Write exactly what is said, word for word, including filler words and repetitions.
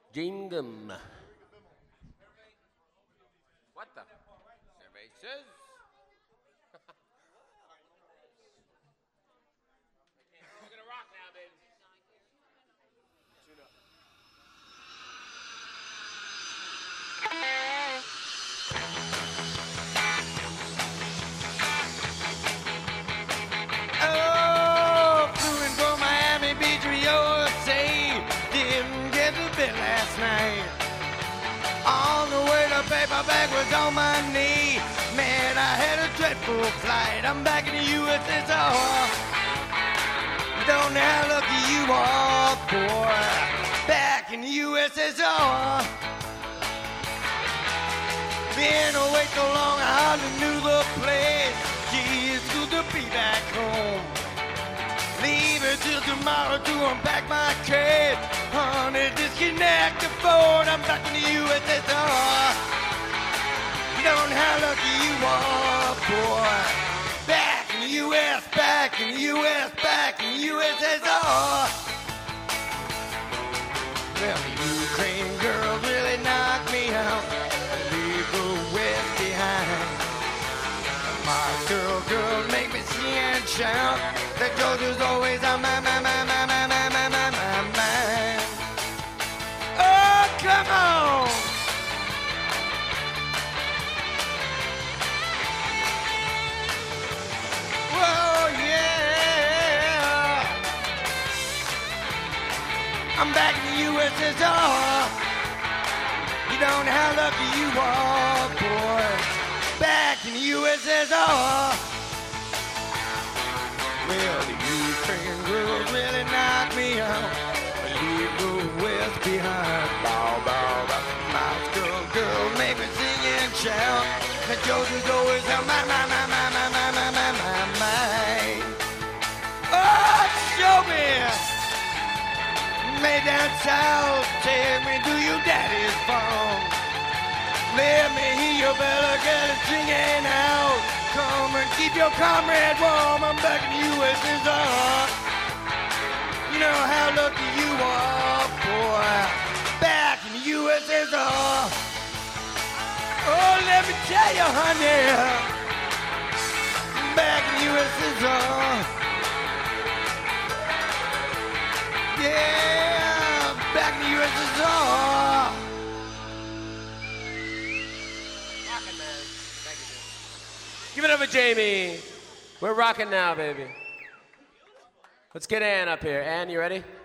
Jingle. What the? Survey says. We're gonna rock now, baby. Tune up. Oh, flew in from Miami Beach, U S A. Didn't get the bit last night. On the way to paperback was on my knee. Man, I had a dreadful flight. I'm back in the U S S R. Don't know how lucky you are, boy. Back in the U S S R. Been away so long, I hardly knew the place. Gee, it's good to be back home. Leave it till tomorrow to unpack my crate. Honey, disconnect the phone. I'm back in the U S S R. You don't know how lucky you are, boy. Back in the U S, back in the U S, back in the U S S R. Well, the Ukraine girls really knocked me out. Leave the West behind. My girl, girl, make me sing and shout. That Georgia's always on my, my, my, my, my, my, my, my, my mind. Oh, come on! Whoa, yeah! I'm back in the U S S R. You don't know how lucky you are, boy. Back in the U S S R. Well, the Ukraine girls really knocked me out. Leave the West behind. Bow, bow, bow. My girl, girl, make me sing and shout. The Georgia's always on my, my, my, my, my, my, my, my, my, my. Oh, show me. Made down south, take me to your daddy's farm. Let me hear your bella get it singing out. Come and keep your comrade warm. I'm back in the U S S R. You know how lucky you are, boy. Back in the U S S R. Oh, let me tell you, honey. Back in the U S S R. Yeah, back in the U S S R. Rockin', man. Thank you, dude. Give it up for Jamie. We're rocking now, baby. Let's get Ann up here. Ann, you ready?